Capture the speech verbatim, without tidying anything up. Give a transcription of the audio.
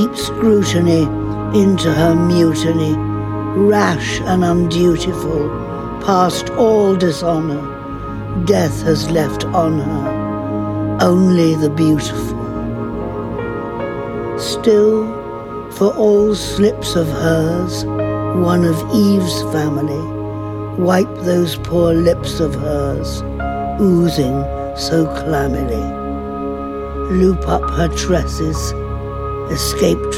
deep scrutiny into her mutiny, rash and undutiful, past all dishonour, death has left on her only the beautiful. Still, for all slips of hers, one of Eve's family, wipe those poor lips of hers, oozing so clammily. Loop up her tresses, escape